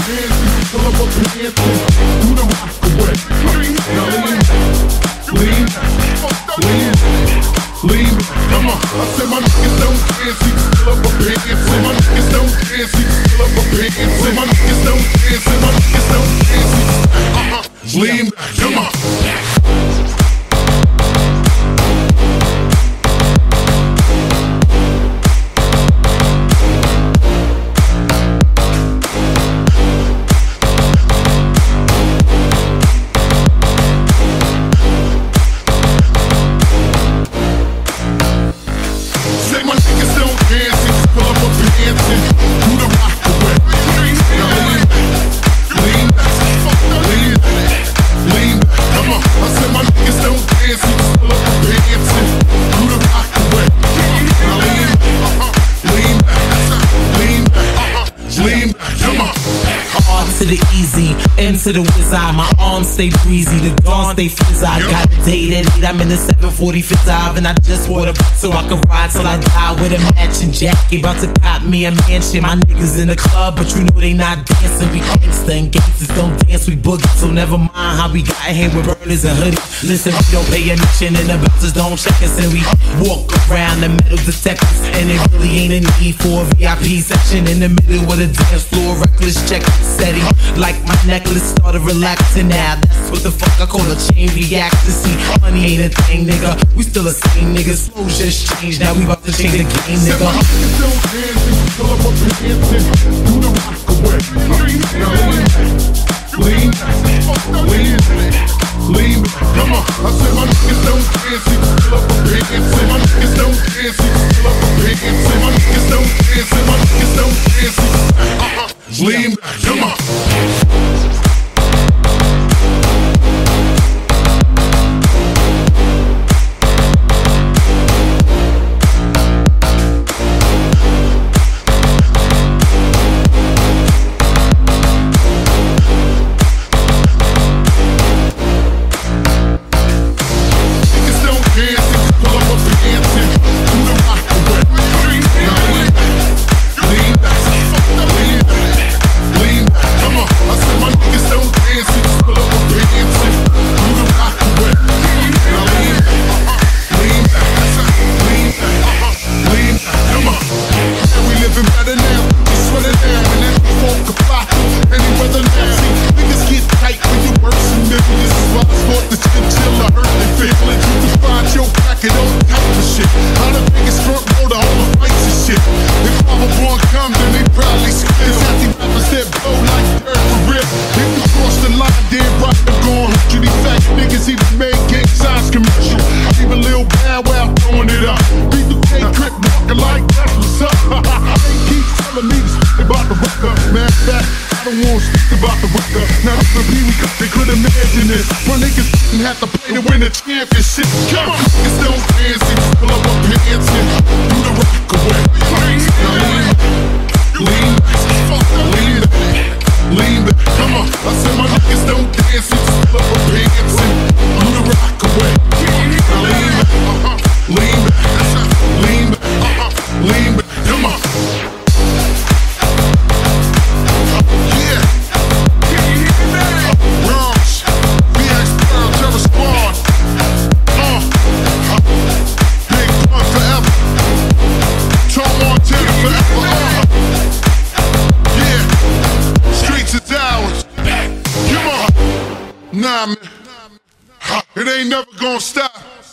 dancing, pull up a dancing, do the rock away. Now lean, lean, come on. I said my niggas don't dance, pull up a dancing. My niggas don't dance, pull up a dancing. My niggas don't dance, my niggas don't dance. Lean, come on. To the easy, into the wizard. My arms stay breezy, the dawn stay fizz. I got a date at 8, I'm in the 745 Ave, and I just bought a so I can ride till I die with a matching jacket. About to cop me a mansion. My niggas in the club, but you know they not dancing. We gangsta and gangsters don't dance, we boogie. So never mind how we got here with burners and hoodies. Listen, we don't pay admission and the bouncers don't check us, and we walk around the metal detectors. And it really ain't a need for a VIP section in the middle of the dance floor. Reckless check steady. Like my necklace started relaxing now. That's what the fuck I call a chain reaction. See, money ain't a thing, nigga. We still the same niggas. Slow just changed. Now we about to change the game, nigga. My niggas don't dance, pull up a dancing, do the rock away. Lean, come on. I said my niggas don't dance, pull up a dancing. My niggas don't dance, pull up a dancing. My niggas don't dance, my niggas don't dance. Lean, come on. Have to play to win the championship. Come on, niggas don't dance, pull up a pants and do the rock away. Lean, come on. I said my niggas don't dance, pull up a pants and do the rock away. Lean, come on. Nah, man, it ain't never gonna stop.